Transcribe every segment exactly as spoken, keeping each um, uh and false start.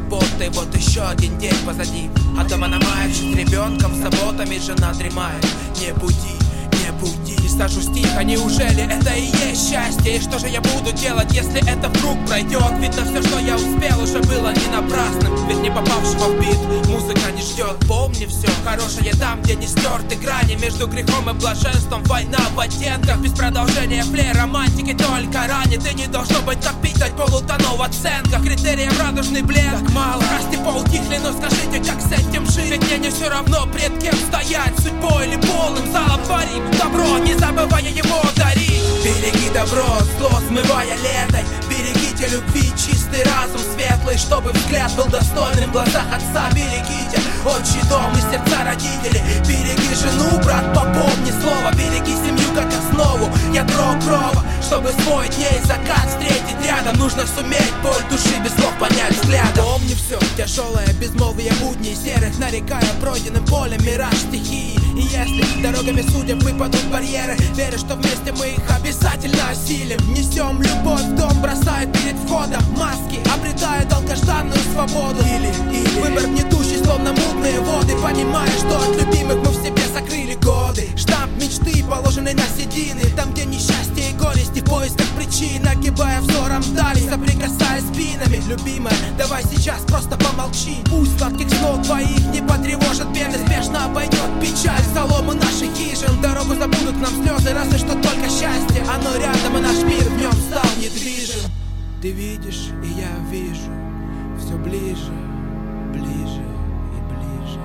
работы, вот еще один день позади. А дома на мае с ребенком, заботами жена дремает. Не буди, не буди. И сажусь тихо, неужели это и есть счастье? И что же я буду делать, если это вдруг пройдет? Видно, все, что я успел, уже было не напрасным. Ведь не попавшего в бит музыка не ждет. Помни все, хорошее там, где не стерты грани между грехом и блаженством. Война в оттенках, без продолжения флей романтики только ранит. И не должно быть напитать полутону в оценках. Критерием радужный блеск, так мало. Страсти поутихли, но скажите, как с этим жить? Ведь мне не все равно, пред кем стоять, судьбой или полным залом творим добро, не забывая его дарить. Береги добро, зло смывая летой. Берегите любви, чистый разум светлый, чтобы взгляд был достойным в глазах отца. Берегите отчий дом и сердца родителей. Береги жену, брат, попомни слово. Береги семью как основу, ядро крова, чтобы свой дней закат встретить рядом. Нужно суметь боль души без слов понять взглядом. Помни все, тяжелое безмолвие будней серых, нарекая пройденным полем мираж стихии. И если дорогами судеб выпадут барьеры, верю, что вместе мы их обязательно осилим. Несем любовь в дом, бросая перед входом маски, обретая долгожданную свободу. Или, или выбор гнетущий, словно мутные воды, понимая, что от любимых мы в себе закрыли годы. Штамп мечты, положенный на седины, там, где несчастье и горести в поисках причин, огибая взором вдали, соприкасаясь спинами. Любимая, давай сейчас просто помолчи. Пусть сладких снов твоих не потревожит бед, неспешно обойдет печаль соломы наших хижин. Дорогу забудут нам слезы, разве что только счастье. Оно рядом, и наш мир в нем стал недвижим. Ты видишь, и я вижу, все ближе, ближе и ближе.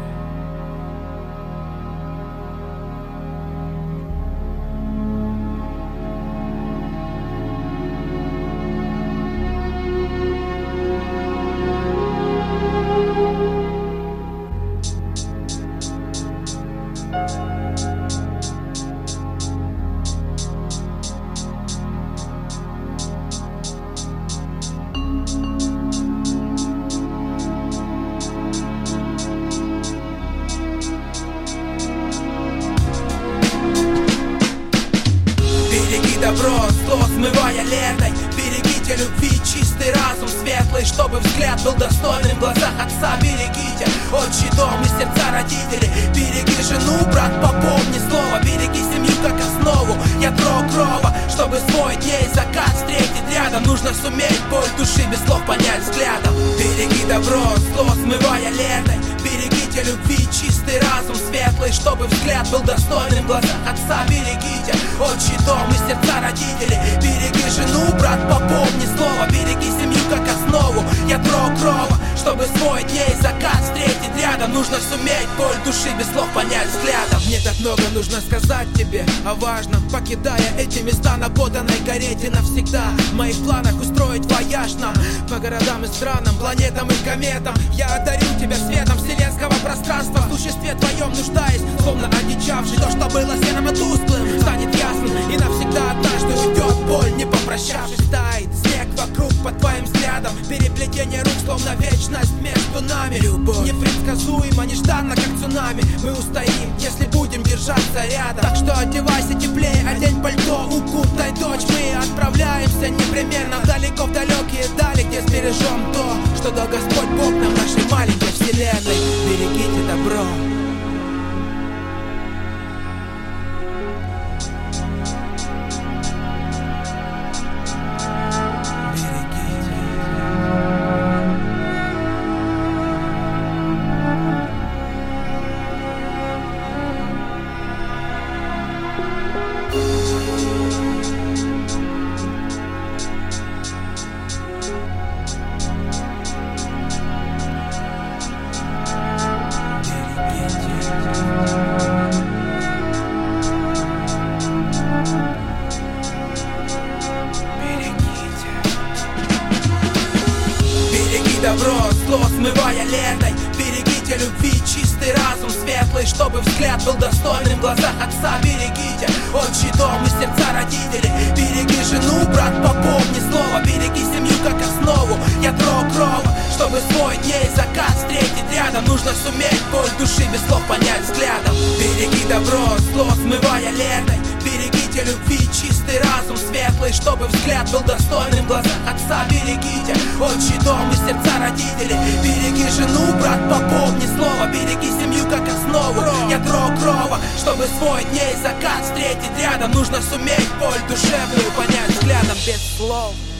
Добро, зло смывая летой. Берегите любви, чистый разум светлый, чтобы взгляд был достойным в глазах отца. Берегите отчий дом и сердца родителей. Береги жену, брат, попомни слово. Береги семью как основу, ядро крова, чтобы свой дней закат встретить рядом. Нужно суметь боль души без слов понять взглядом. Береги добро, зло смывая летой. Берегите любви, чистый разум светлый, чтобы взгляд был достойным в глазах отца. Берегите отчий дом и сердца родителей. Береги жену, брат, попомни слово. Береги семью как основу, ядро крова, чтобы свой дней закат встретить рядом. Нужно суметь боль души без слов понять взглядом. Мне так много нужно сказать тебе о важном, покидая эти места на поданной карете навсегда. В моих планах устроить вояж нам по городам и странам, планетам и кометам. Я одарю тебя светом вселенского пространства. В существе твоем нуждаясь, словно одичавший. То, что было серым и тусклым, станет ясным, и навсегда однажды уйдет боль, не попрощавшись. Тает снег вокруг под твоим взглядом, переплетение рук, словно вечность между нами. Любовь непредсказуема, нежданно, как цунами. Мы устоим, если будем держаться рядом. Так что одевайся теплее, одень пальто, укутай дочь. Мы отправляемся непременно далеко в далекие дали, где сбережем то, что дал Господь Бог нам, нашей маленькой вселенной. Берегите добро. Добро, зло смывая летой. Берегите любви, чистый разум светлый, чтобы взгляд был достойным в глазах отца. Берегите отчий дом и сердца родителей. Береги жену, брат, попомни слово. Береги семью как основу, ядро крова, чтобы свой дней закат встретить рядом. Нужно суметь боль души без слов понять взглядом. Береги добро, зло смывая летой. Берегите Берегите любви, чистый разум светлый, чтобы взгляд был достойным в глазах отца. Берегите отчий дом и сердца родителей. Береги жену, брат, попомни слово. Береги семью как основу, ядро крова. Чтобы свой дней закат встретить рядом, нужно суметь боль душевную понять взглядом без слов.